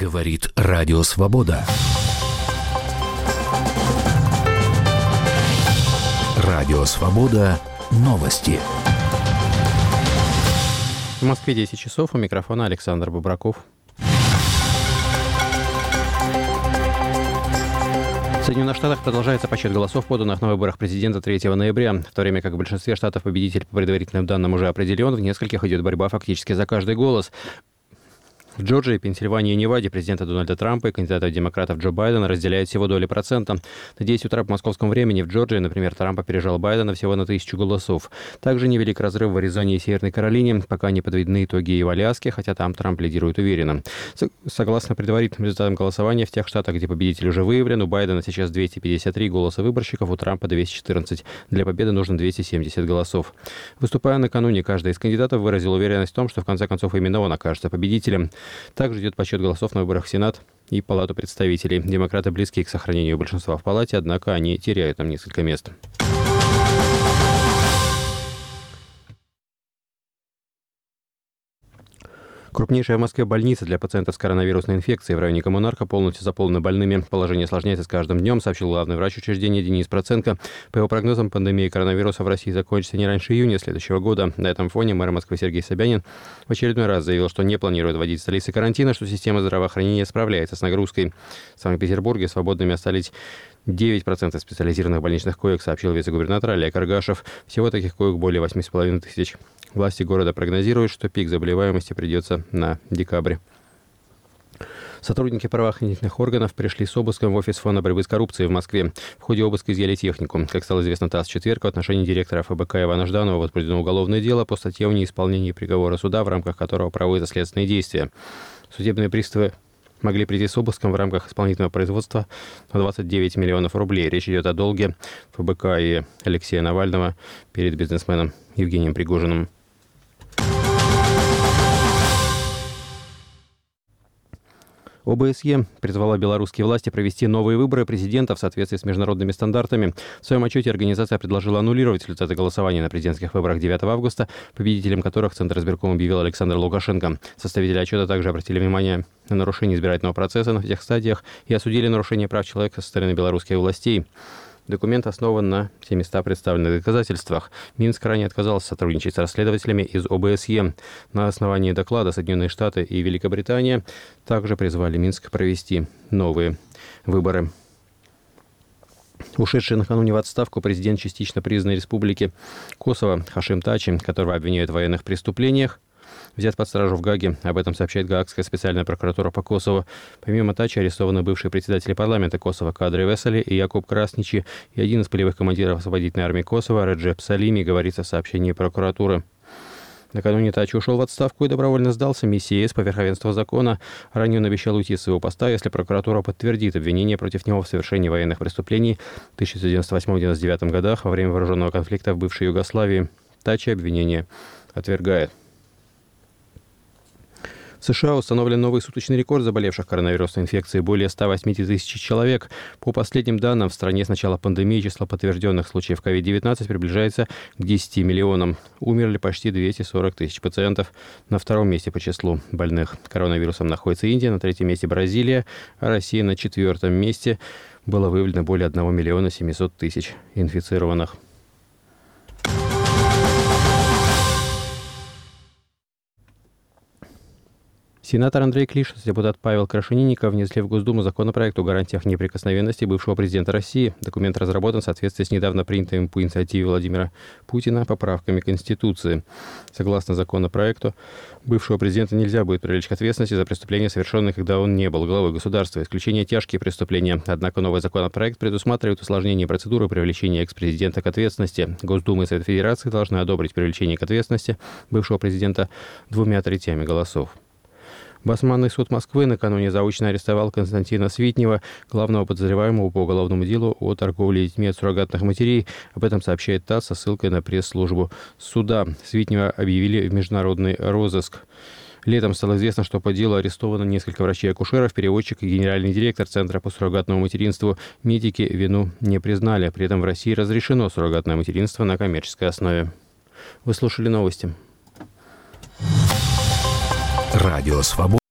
Говорит Радио Свобода. Радио Свобода. Новости. В Москве 10 часов. У микрофона Александр Бобраков. В Соединенных Штатах продолжается подсчет голосов, поданных на выборах президента 3 ноября. В то время как в большинстве штатов победитель по предварительным данным уже определен, в нескольких идет борьба фактически за каждый голос. В Джорджии, Пенсильвании и Неваде президента Дональда Трампа и кандидата демократов Джо Байдена разделяют всего доли процента. На 10 утра по московскому времени в Джорджии, например, Трамп опережал Байдена всего на 1000 голосов. Также невелик разрыв в Аризоне и Северной Каролине, пока не подведены итоги и в Аляске, хотя там Трамп лидирует уверенно. Согласно предварительным результатам голосования, в тех штатах, где победитель уже выявлен, у Байдена сейчас 253 голоса выборщиков, у Трампа 214. Для победы нужно 270 голосов. Выступая накануне, каждый из кандидатов выразил уверенность в том, что в конце концов именно он окажется победителем. Также идет подсчет голосов на выборах в Сенат и Палату представителей. Демократы близки к сохранению большинства в Палате, однако они теряют там несколько мест. Крупнейшая в Москве больница для пациентов с коронавирусной инфекцией в районе Коммунарка полностью заполнена больными. Положение осложняется с каждым днем, сообщил главный врач учреждения Денис Проценко. По его прогнозам, пандемия коронавируса в России закончится не раньше июня следующего года. На этом фоне мэр Москвы Сергей Собянин в очередной раз заявил, что не планирует вводить в столице карантина, что система здравоохранения справляется с нагрузкой. В Санкт-Петербурге свободными остались 9% специализированных больничных коек, сообщил вице-губернатор Олег Аргашев. Всего таких коек более 8,5 тысяч. Власти города прогнозируют, что пик заболеваемости придется на декабрь. Сотрудники правоохранительных органов пришли с обыском в офис Фонда борьбы с коррупцией в Москве. В ходе обыска изъяли технику. Как стало известно ТАСС в четверг, в отношении директора ФБК Ивана Жданова возбуждено уголовное дело по статье о неисполнении приговора суда, в рамках которого проводятся следственные действия. Судебные приставы могли прийти с обыском в рамках исполнительного производства на 29 миллионов рублей. Речь идет о долге ФБК и Алексея Навального перед бизнесменом Евгением Пригожиным. ОБСЕ призвала белорусские власти провести новые выборы президента в соответствии с международными стандартами. В своем отчете организация предложила аннулировать результаты голосования на президентских выборах 9 августа, победителем которых Центр избирком объявил Александр Лукашенко. Составители отчета также обратили внимание на нарушение избирательного процесса на всех стадиях и осудили нарушение прав человека со стороны белорусских властей. Документ основан на 700 представленных доказательствах. Минск ранее отказался сотрудничать с расследователями из ОБСЕ. На основании доклада Соединенные Штаты и Великобритания также призвали Минск провести новые выборы. Ушедший накануне в отставку президент частично признанной республики Косово Хашим Тачи, которого обвиняют в военных преступлениях, взят под стражу в Гааге. Об этом сообщает Гаагская специальная прокуратура по Косово. Помимо Тачи арестованы бывшие председатели парламента Косово Кадри Весели и Якуб Красничи и один из полевых командиров освободительной армии Косово Реджеп Салими, говорится в сообщении прокуратуры. Накануне Тачи ушел в отставку и добровольно сдался миссии ЕС по верховенству закона. Ранее он обещал уйти с своего поста, если прокуратура подтвердит обвинение против него в совершении военных преступлений в 1998-1999 годах во время вооруженного конфликта в бывшей Югославии. Тачи обвинение отвергает. В США установлен новый суточный рекорд заболевших коронавирусной инфекцией – более 180 тысяч человек. По последним данным, в стране с начала пандемии число подтвержденных случаев COVID-19 приближается к 10 миллионам. Умерли почти 240 тысяч пациентов. На втором месте по числу больных коронавирусом находится Индия, на третьем месте Бразилия, а Россия на четвертом месте. Было выявлено более 1 миллиона 700 тысяч инфицированных. Сенатор Андрей Клишес и депутат Павел Крашенинников внесли в Госдуму законопроект о гарантиях неприкосновенности бывшего президента России. Документ разработан в соответствии с недавно принятыми по инициативе Владимира Путина поправками Конституции. Согласно законопроекту, бывшего президента нельзя будет привлечь к ответственности за преступления, совершенные, когда он не был главой государства. Исключение тяжкие преступления. Однако новый законопроект предусматривает усложнение процедуры привлечения экс-президента к ответственности. Госдума и Совет Федерации должны одобрить привлечение к ответственности бывшего президента 2/3 голосов. Басманный суд Москвы накануне заочно арестовал Константина Свитнева, главного подозреваемого по уголовному делу о торговле детьми от суррогатных матерей. Об этом сообщает ТАСС со ссылкой на пресс-службу суда. Свитнева объявили в международный розыск. Летом стало известно, что по делу арестовано несколько врачей-акушеров, переводчик и генеральный директор Центра по суррогатному материнству. Медики вину не признали. При этом в России разрешено суррогатное материнство на коммерческой основе. Вы слушали новости. Радио Свобода.